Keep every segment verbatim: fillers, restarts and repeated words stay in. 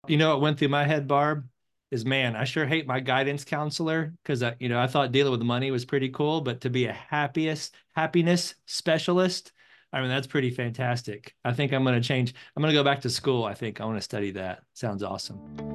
You know what went through my head, Barb, is man, I sure hate my guidance counselor because I, you know, I thought dealing with money was pretty cool, but to be a happiest happiness specialist, I mean, that's pretty fantastic. I think I'm going to change. I'm going to go back to school. I think I want to study that. Sounds awesome.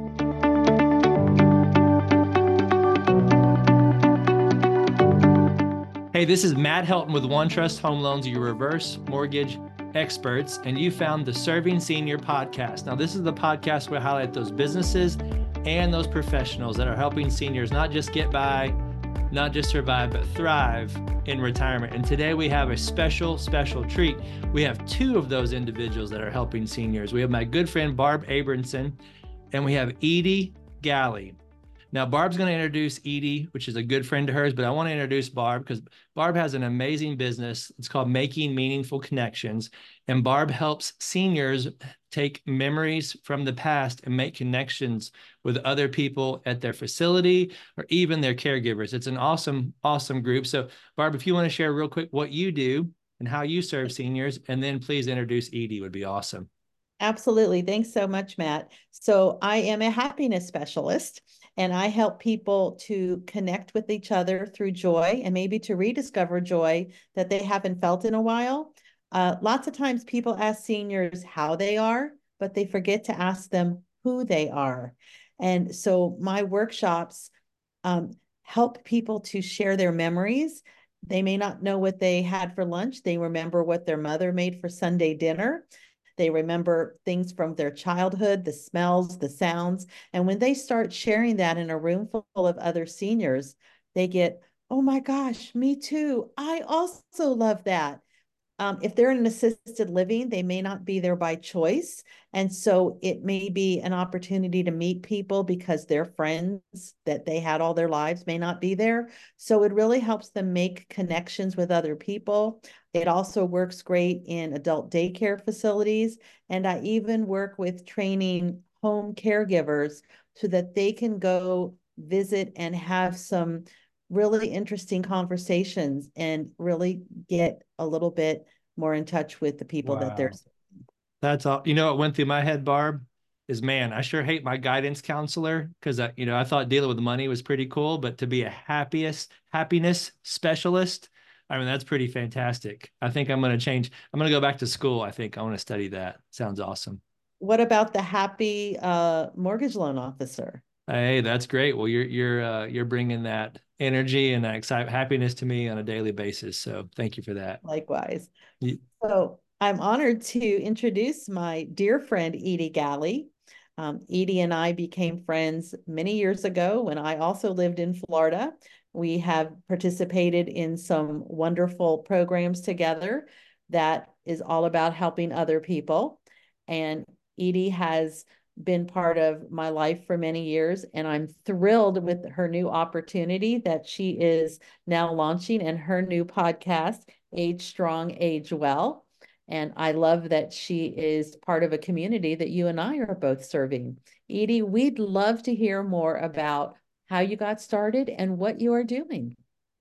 Hey, this is Matt Helton with OneTrust Home Loans, your reverse mortgage experts, and you found the Serving Senior podcast. Now, this is the podcast where I highlight those businesses and those professionals that are helping seniors not just get by, not just survive, but thrive in retirement. And today we have a special, special treat. We have two of those individuals that are helping seniors. We have my good friend, Barb Abramson, and we have Edie Galley. Now, Barb's going to introduce Edie, which is a good friend of hers, but I want to introduce Barb because Barb has an amazing business. It's called Making Meaningful Connections. And Barb helps seniors take memories from the past and make connections with other people at their facility or even their caregivers. It's an awesome, awesome group. So, Barb, if you want to share real quick what you do and how you serve seniors, and then please introduce Edie, would be awesome. Absolutely. Thanks so much, Matt. So I am a happiness specialist, and I help people to connect with each other through joy and maybe to rediscover joy that they haven't felt in a while. Uh, lots of times people ask seniors how they are, but they forget to ask them who they are. And so my workshops um, help people to share their memories. They may not know what they had for lunch. They remember what their mother made for Sunday dinner. They remember things from their childhood, the smells, the sounds. And when they start sharing that in a room full of other seniors, they get, oh my gosh, me too. I also love that. Um, if they're in an assisted living, they may not be there by choice. And so it may be an opportunity to meet people because their friends that they had all their lives may not be there. So it really helps them make connections with other people. It also works great in adult daycare facilities. And I even work with training home caregivers so that they can go visit and have some really interesting conversations and really get a little bit more in touch with the people that they're. Wow. That's all. You know what went through my head, Barb, is man, I sure hate my guidance counselor because I, you know, I thought dealing with money was pretty cool, but to be a happiest happiness specialist, I mean, that's pretty fantastic. I think I'm going to change. I'm going to go back to school. I think I want to study that. Sounds awesome. What about the happy uh, mortgage loan officer? Hey, that's great. Well, you're you're uh, you're bringing that energy and that excite happiness to me on a daily basis. So thank you for that. Likewise. You, So I'm honored to introduce my dear friend, Edie Galley. Um, Edie and I became friends many years ago when I also lived in Florida. We have participated in some wonderful programs together that is all about helping other people. And Edie has been part of my life for many years, and I'm thrilled with her new opportunity that she is now launching and her new podcast, Age Strong, Age Well. And I love that she is part of a community that you and I are both serving. Edie, we'd love to hear more about how you got started and what you are doing.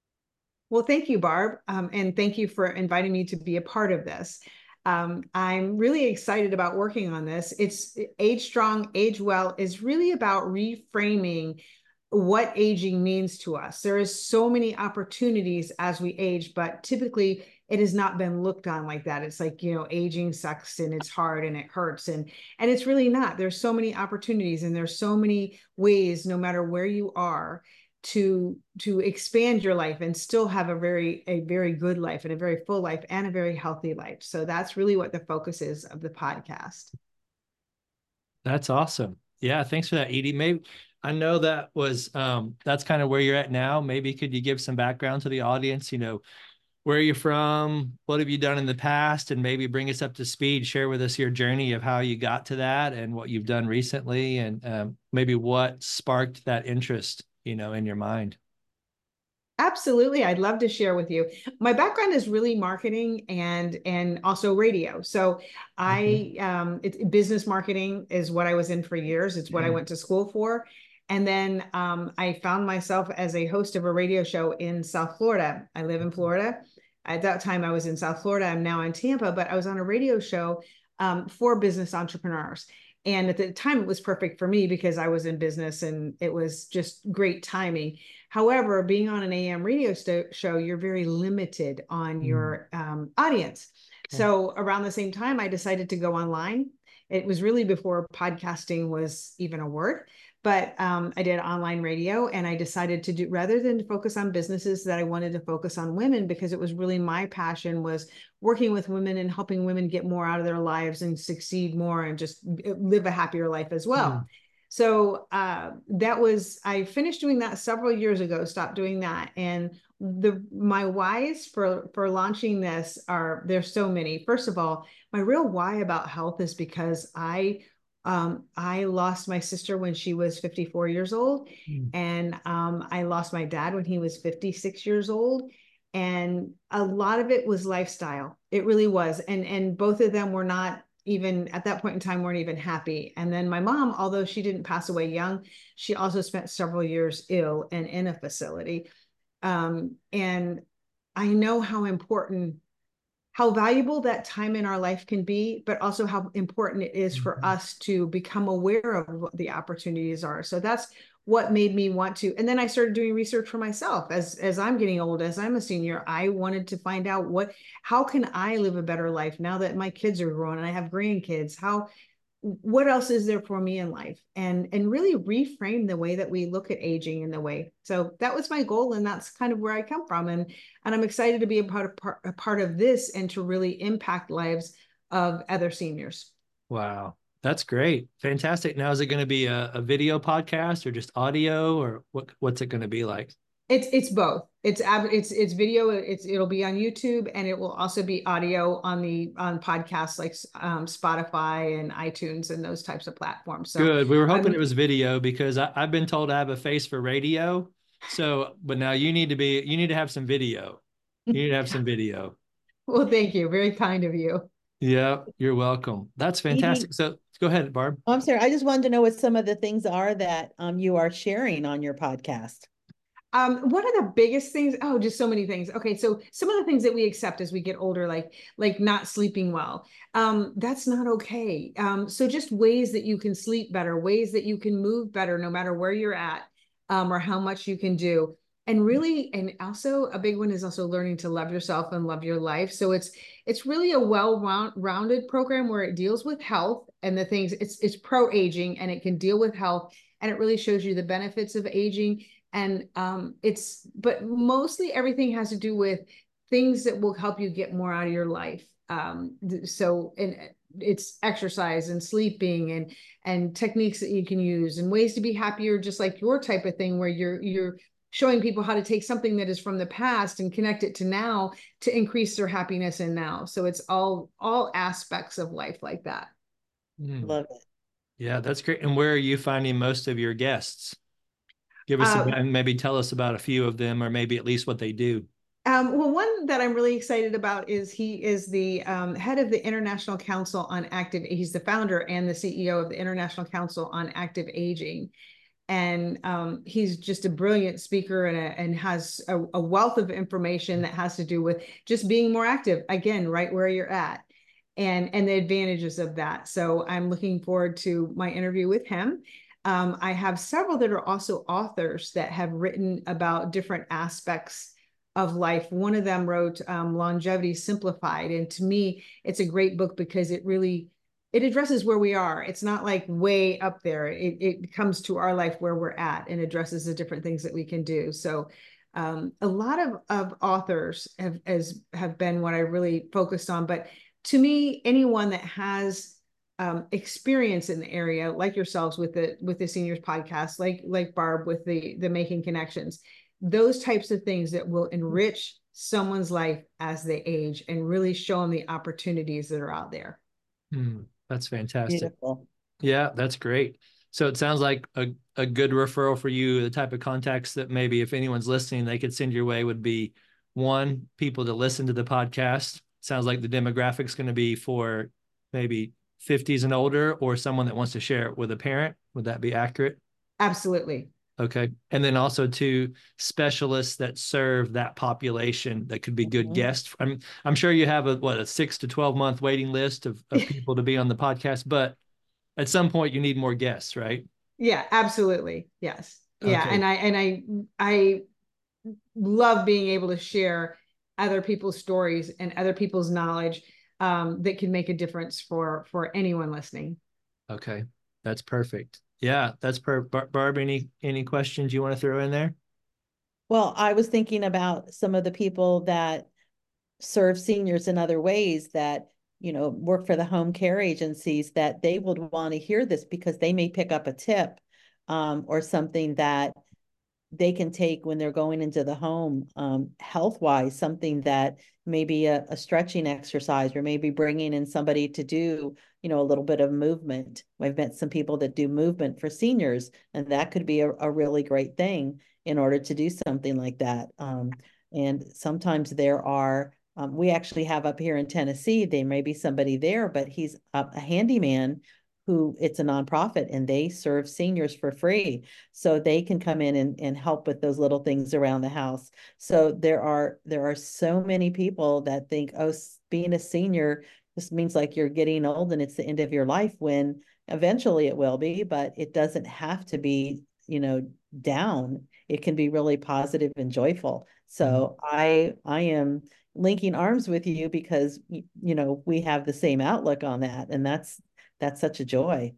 Well, thank you, Barb. Um, and thank you for inviting me to be a part of this. Um, I'm really excited about working on this. It's Age Strong, Age Well is really about reframing what aging means to us. There is so many opportunities as we age, but typically it has not been looked on like that. It's like, you know, aging sucks and it's hard and it hurts. And, and it's really not. There's so many opportunities and there's so many ways, no matter where you are, to to expand your life and still have a very a very good life and a very full life and a very healthy life. So that's really what the focus is of the podcast. that's awesome. Yeah, thanks for that, Edie. Maybe I know that was um that's kind of where you're at now. Maybe could you give some background to the audience? You know, where are you from? What have you done in the past? And maybe bring us up to speed. Share with us your journey of how you got to that and what you've done recently, and um, maybe what sparked that interest, you know, in your mind. Absolutely. I'd love to share with you. My background is really marketing and and also radio. So I um it's business marketing is what I was in for years. It's what I went to school for. And then um, I found myself as a host of a radio show in South Florida. I live in Florida. At that time, I was in South Florida. I'm now in Tampa, but I was on a radio show um, for business entrepreneurs. And at the time, it was perfect for me because I was in business and it was just great timing. However, being on an A M radio st- show, you're very limited on mm. your um, audience. Okay. So around the same time, I decided to go online. It was really before podcasting was even a word. But um, I did online radio, and I decided to do, rather than to focus on businesses, that I wanted to focus on women, because it was really my passion was working with women and helping women get more out of their lives and succeed more and just live a happier life as well. Mm. So uh, that was, I finished doing that several years ago, stopped doing that. And the my whys for, for launching this are, there's so many. First of all, my real why about health is because I Um, I lost my sister when she was fifty-four years old, mm. and um, I lost my dad when he was fifty-six years old. And a lot of it was lifestyle. It really was. And, and both of them were not even, at that point in time, weren't even happy. And then my mom, although she didn't pass away young, she also spent several years ill and in a facility. Um, and I know how important how valuable that time in our life can be, but also how important it is for mm-hmm. us to become aware of what the opportunities are. So that's what made me want to. And then I started doing research for myself as, as I'm getting old, as I'm a senior. I wanted to find out what, how can I live a better life now that my kids are grown and I have grandkids? How, what else is there for me in life? And, and really reframe the way that we look at aging in the way. So that was my goal. And that's kind of where I come from. And, and I'm excited to be a part of, part, a part of this and to really impact lives of other seniors. Wow. That's great. Fantastic. Now, is it going to be a, a video podcast or just audio, or what, what's it going to be like? It's it's both. It's it's it's video. It's it'll be on YouTube, and it will also be audio on the on podcasts like um, Spotify and iTunes and those types of platforms. So good. We were hoping I'm, it was video because I, I've been told I have a face for radio. So, but now you need to be you need to have some video. You need to have some video. Well, thank you. Very kind of you. Yeah, you're welcome. That's fantastic. So go ahead, Barb. Oh, I'm sorry. I just wanted to know what some of the things are that um, you are sharing on your podcast. Um, one of the biggest things, oh, just so many things. Okay. So some of the things that we accept as we get older, like, like not sleeping well, um, that's not okay. Um, so just ways that you can sleep better, ways that you can move better, no matter where you're at, um, or how much you can do. And really, and also a big one is also learning to love yourself and love your life. So it's, it's really a well-rounded program where it deals with health and the things, it's, it's pro-aging, and it can deal with health, and it really shows you the benefits of aging. And um, it's, but mostly everything has to do with things that will help you get more out of your life. Um, so, and it's exercise and sleeping and, and techniques that you can use and ways to be happier, just like your type of thing, where you're, you're showing people how to take something that is from the past and connect it to now to increase their happiness in now. So it's all, all aspects of life like that. Mm. Love it. Yeah, that's great. And where are you finding most of your guests? Give us um, and maybe tell us about a few of them, or maybe at least what they do. Um, well, one that I'm really excited about is he is the um, head of the International Council on Active. He's the founder and the C E O of the International Council on Active Aging. And um, he's just a brilliant speaker and, a, and has a, a wealth of information that has to do with just being more active, again, right where you're at, and, and the advantages of that. So I'm looking forward to my interview with him. Um, I have several that are also authors that have written about different aspects of life. One of them wrote um, Longevity Simplified. And to me, it's a great book because it really, it addresses where we are. It's not like way up there. It, it comes to our life where we're at and addresses the different things that we can do. So um, a lot of, of authors have, as, have been what I really focused on. But to me, anyone that has Um, experience in the area, like yourselves with the with the seniors podcast, like like Barb with the the Making Connections, those types of things that will enrich someone's life as they age and really show them the opportunities that are out there. Mm, that's fantastic. Beautiful. Yeah, that's great. So it sounds like a, a good referral for you. The type of contacts that maybe if anyone's listening, they could send your way would be, one, people to listen to the podcast. Sounds like the demographic's going to be for maybe fifties and older, or someone that wants to share it with a parent. Would that be accurate? Absolutely. Okay. And then also to specialists that serve that population that could be good mm-hmm. guests. I'm I'm sure you have a what a six to twelve month waiting list of, of people to be on the podcast, but at some point you need more guests, right? Yeah, absolutely. Yes. Yeah. Okay. And I, and I, I love being able to share other people's stories and other people's knowledge um, that can make a difference for, for anyone listening. Okay. That's perfect. Yeah, that's per Bar Barb, any, any questions you want to throw in there? Well, I was thinking about some of the people that serve seniors in other ways that, you know, work for the home care agencies, that they would want to hear this because they may pick up a tip um, or something that they can take when they're going into the home, um, health-wise, something that maybe a, a stretching exercise, or maybe bringing in somebody to do, you know, a little bit of movement. I've met some people that do movement for seniors, and that could be a, a really great thing in order to do something like that. Um, and sometimes there are, um, we actually have up here in Tennessee, there may be somebody there, but he's a, a handyman who, it's a nonprofit, and they serve seniors for free. So they can come in and, and help with those little things around the house. So there are, there are so many people that think, oh, being a senior just means like you're getting old and it's the end of your life, when eventually it will be, but it doesn't have to be, you know, down. It can be really positive and joyful. So mm-hmm. I, I am linking arms with you because, you know, we have the same outlook on that. And that's, that's such a joy.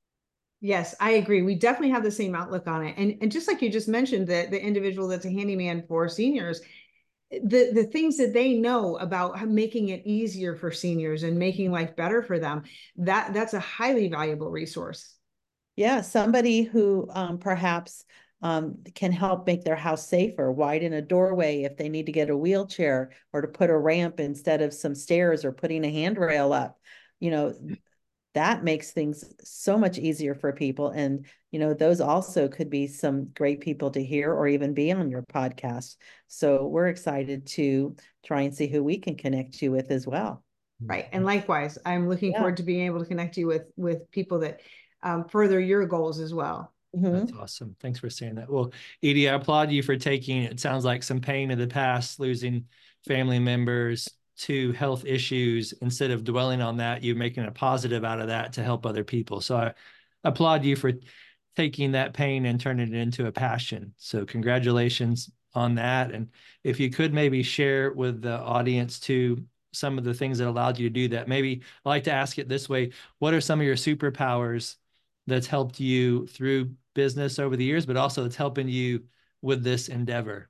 Yes, I agree. We definitely have the same outlook on it. And, and just like you just mentioned, the, the individual that's a handyman for seniors, the, the things that they know about making it easier for seniors and making life better for them, that, that's a highly valuable resource. Yeah, somebody who um, perhaps um, can help make their house safer, widen a doorway if they need to get a wheelchair, or to put a ramp instead of some stairs, or putting a handrail up. You know, that makes things so much easier for people. And, you know, those also could be some great people to hear or even be on your podcast. So we're excited to try and see who we can connect you with as well. Right. And likewise, I'm looking Yeah. forward to being able to connect you with, with people that um, further your goals as well. Mm-hmm. That's awesome. Thanks for saying that. Well, Edie, I applaud you for taking, it sounds like, some pain in the past, losing family members to health issues. Instead of dwelling on that, you're making a positive out of that to help other people. So I applaud you for taking that pain and turning it into a passion. So congratulations on that. And if you could maybe share with the audience too some of the things that allowed you to do that. Maybe I like to ask it this way: what are some of your superpowers that's helped you through business over the years, but also that's helping you with this endeavor?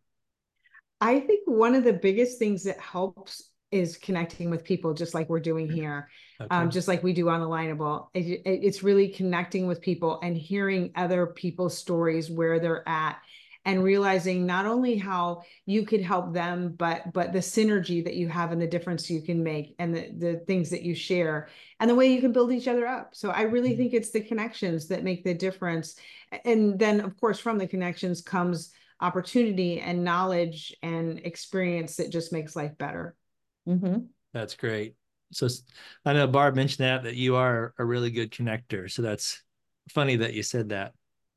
I think one of the biggest things that helps is connecting with people, just like we're doing here, okay. um, just like we do on Alignable. It, it, it's really connecting with people and hearing other people's stories, where they're at, and realizing not only how you could help them, but but the synergy that you have and the difference you can make, and the, the things that you share, and the way you can build each other up. So I really mm-hmm. think it's the connections that make the difference. And then, of course, from the connections comes opportunity and knowledge and experience that just makes life better. Mm-hmm. That's great. So I know Barb mentioned that, that you are a really good connector. So that's funny that you said that.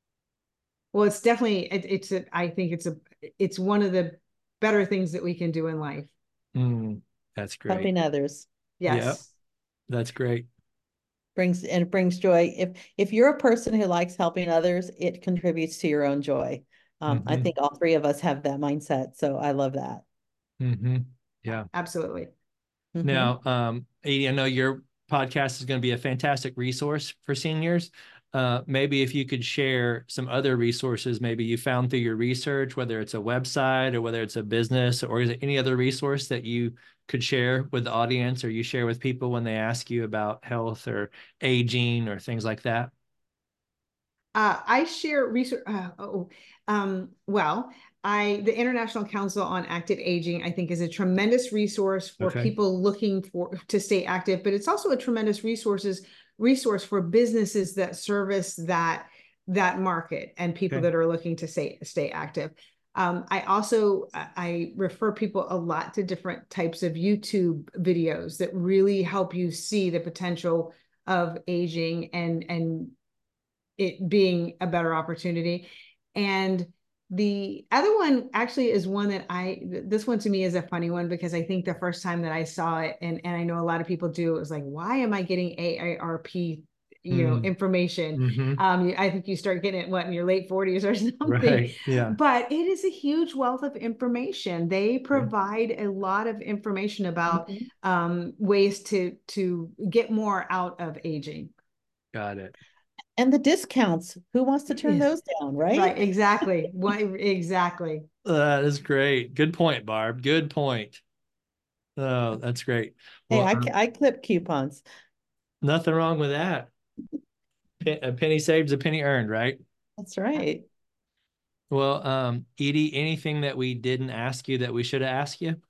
Well, it's definitely, it, it's, a, I think it's a, it's one of the better things that we can do in life. Mm, that's great. Helping others. Yes. Yep. That's great. Brings, and it brings joy. If, if you're a person who likes helping others, it contributes to your own joy. Um, mm-hmm. I think all three of us have that mindset. So I love that. Mm-hmm. Yeah, absolutely. Mm-hmm. Now, um, Edie, I know your podcast is going to be a fantastic resource for seniors. Uh, maybe if you could share some other resources, maybe you found through your research, whether it's a website or whether it's a business, or is it any other resource that you could share with the audience, or you share with people when they ask you about health or aging or things like that? Uh, I share research. Uh, oh, um, well, I the International Council on Active Aging, I think, is a tremendous resource for okay. people looking for to stay active, but it's also a tremendous resources resource for businesses that service that that market and people okay. that are looking to stay stay active. Um, I also I refer people a lot to different types of YouTube videos that really help you see the potential of aging and and it being a better opportunity. And the other one actually is one that I, this one to me is a funny one, because I think the first time that I saw it, and, and I know a lot of people do, it was like, why am I getting A A R P you know, Mm. information. Mm-hmm. Um, I think you start getting it, what, in your late forties or something. Right. Yeah. But it is a huge wealth of information. They Yeah. provide a lot of information about Mhm. um, ways to, to get more out of aging. Got it. And the discounts, who wants to turn Yes. those down, right? Right, exactly. What, exactly. That is great. Good point, Barb. Good point. Oh, that's great. Hey, Well, I, um, I clip coupons. nothing wrong with that. Pe- A penny saved is a penny earned, right? That's right. Well, um, Edie, anything that we didn't ask you that we should have asked you?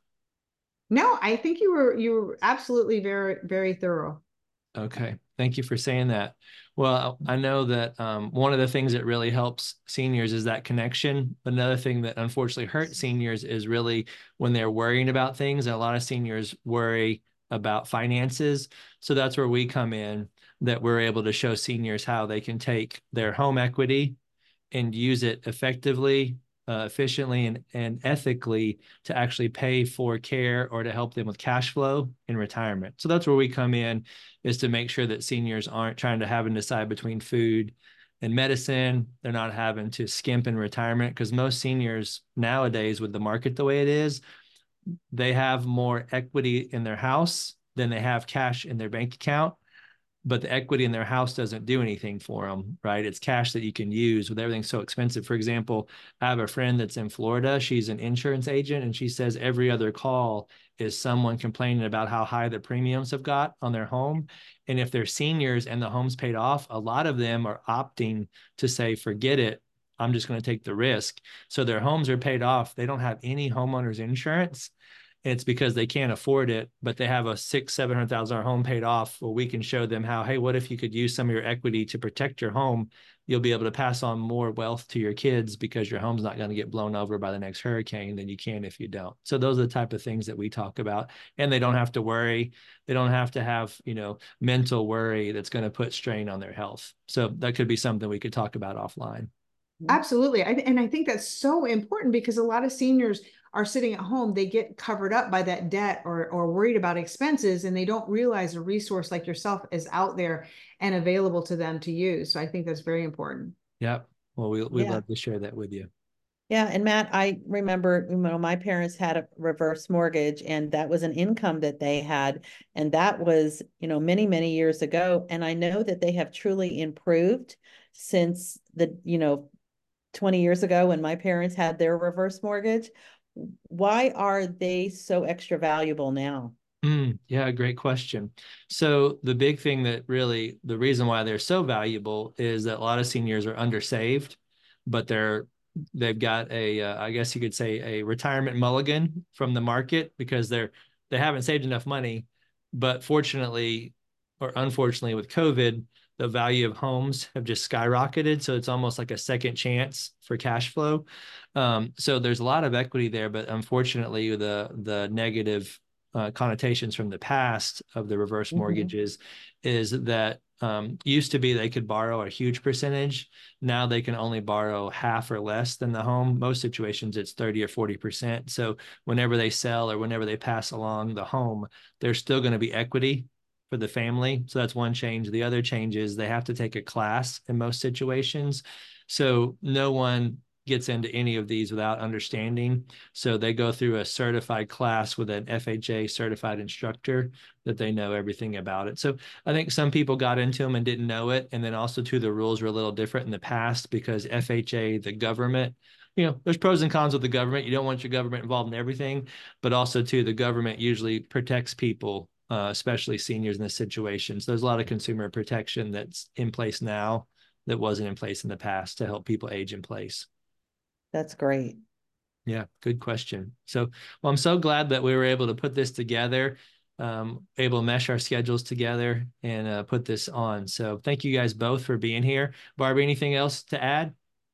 No, I think you were you were absolutely very, very thorough. Okay. Thank you for saying that. Well, I know that um, one of the things that really helps seniors is that connection. Another thing that unfortunately hurts seniors is really when they're worrying about things. And a lot of seniors worry about finances. So that's where we come in, that we're able to show seniors how they can take their home equity and use it effectively, uh, efficiently, and, and ethically to actually pay for care or to help them with cash flow in retirement. So that's where we come in, is to make sure that seniors aren't trying to have to decide between food and medicine. They're not having to skimp in retirement, because most seniors nowadays, with the market the way it is, they have more equity in their house than they have cash in their bank account, but the equity in their house doesn't do anything for them, right? It's cash that you can use with everything so expensive. For example, I have a friend that's in Florida. She's an insurance agent, and she says every other call is someone complaining about how high the premiums have got on their home. And if they're seniors and the home's paid off, a lot of them are opting to say, forget it, I'm just going to take the risk. So their homes are paid off. They don't have any homeowners insurance. It's because they can't afford it, but they have a six, seven hundred thousand dollar home paid off. Well, we can show them how, hey, what if you could use some of your equity to protect your home? You'll be able to pass on more wealth to your kids because your home's not going to get blown over by the next hurricane than you can if you don't. So those are the type of things that we talk about. And they don't have to worry. They don't have to have, you know, mental worry that's going to put strain on their health. So that could be something we could talk about offline. Absolutely. I, and I think that's so important, because a lot of seniors are sitting at home, they get covered up by that debt, or, or worried about expenses, and they don't realize a resource like yourself is out there and available to them to use. So I think that's very important. Yep. Well, we, we'd Yeah. love to share that with you. Yeah. And Matt, I remember, you know, my parents had a reverse mortgage, and that was an income that they had. And that was, you know, many, many years ago. And I know that they have truly improved since the, you know, twenty years ago when my parents had their reverse mortgage. Why are they so extra valuable now? Mm, yeah, great question. So the big thing that really, the reason why they're so valuable is that a lot of seniors are undersaved, but they're they've got a, uh, I guess you could say, a retirement mulligan from the market, because they're they haven't saved enough money. But fortunately, or unfortunately, with COVID, the value of homes have just skyrocketed. So it's almost like a second chance for cash flow. Um, so there's a lot of equity there, but unfortunately, the the negative uh, connotations from the past of the reverse mortgages mm-hmm. is that um, used to be they could borrow a huge percentage. Now they can only borrow half or less than the home. Most situations, it's thirty or forty percent. So whenever they sell or whenever they pass along the home, there's still going to be equity for the family. So that's one change. The other change is they have to take a class in most situations. So no one gets into any of these without understanding. So they go through a certified class with an F H A certified instructor that they know everything about it. So I think some people got into them and didn't know it. And then also too, the rules were a little different in the past, because F H A, the government, you know, there's pros and cons with the government. You don't want your government involved in everything, but also too, the government usually protects people, uh, especially seniors in this situation. So there's a lot of consumer protection that's in place now that wasn't in place in the past to help people age in place. That's great. Yeah, good question. So, well, I'm so glad that we were able to put this together, um, able to mesh our schedules together and uh, put this on. So thank you guys both for being here. Barbie, anything else to add?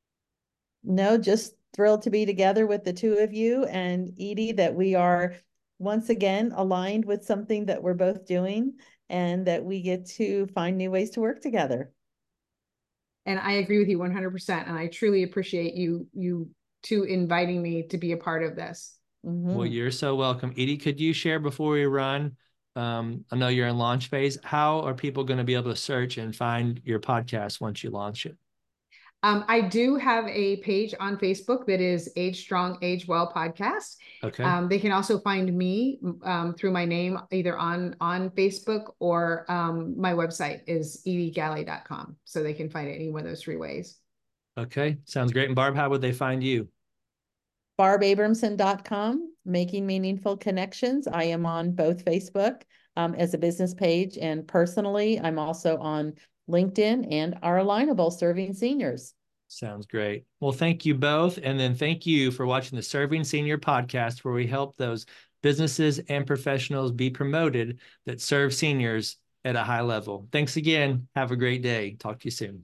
No, just thrilled to be together with the two of you, and Edie, that we are once again aligned with something that we're both doing, and that we get to find new ways to work together. And I agree with you one hundred percent. And I truly appreciate you, you two inviting me to be a part of this. Mm-hmm. Well, you're so welcome. Edie, could you share before we run Um, I know you're in launch phase. How are people going to be able to search and find your podcast once you launch it? Um, I do have a page on Facebook that is Age Strong, Age Well Podcast. Okay. Um, they can also find me um, through my name, either on, on Facebook or um, my website is edie galley dot com. So they can find it any one of those three ways. Okay. Sounds great. And Barb, how would they find you? barb abramson dot com, Making Meaningful Connections. I am on both Facebook um, as a business page, and personally, I'm also on LinkedIn and our Alignable, Serving Seniors. Sounds great. Well, thank you both. And then thank you for watching the Serving Senior podcast, where we help those businesses and professionals be promoted that serve seniors at a high level. Thanks again. Have a great day. Talk to you soon.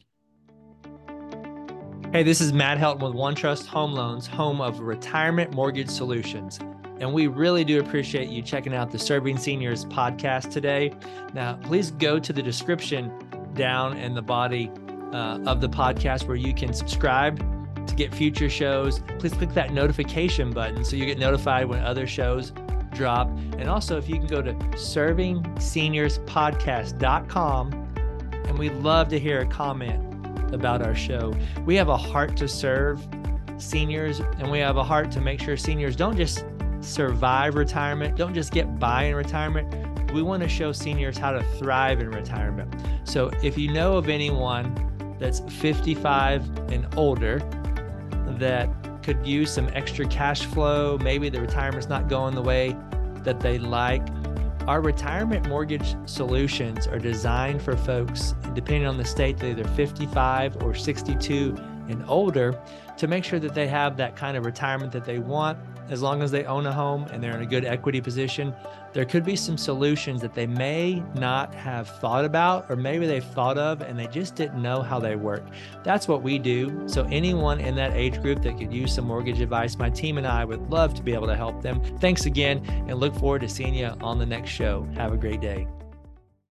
Hey, this is Matt Helton with OneTrust Home Loans, home of Retirement Mortgage Solutions. And we really do appreciate you checking out the Serving Seniors podcast today. Now, please go to the description down in the body uh, of the podcast where you can subscribe to get future shows. Please click that notification button so you get notified when other shows drop. And also, if you can go to serving seniors podcast dot com, and we'd love to hear a comment about our show. We have a heart to serve seniors, and we have a heart to make sure seniors don't just survive retirement, don't just get by in retirement. We want to show seniors how to thrive in retirement. So if you know of anyone that's fifty-five and older that could use some extra cash flow, maybe the retirement's not going the way that they like, our retirement mortgage solutions are designed for folks, depending on the state, they're either fifty-five or sixty-two and older, to make sure that they have that kind of retirement that they want, as long as they own a home and they're in a good equity position. There could be some solutions that they may not have thought about, or maybe they've thought of and they just didn't know how they work. That's what we do. So anyone in that age group that could use some mortgage advice, my team and I would love to be able to help them. Thanks again, and look forward to seeing you on the next show. Have a great day.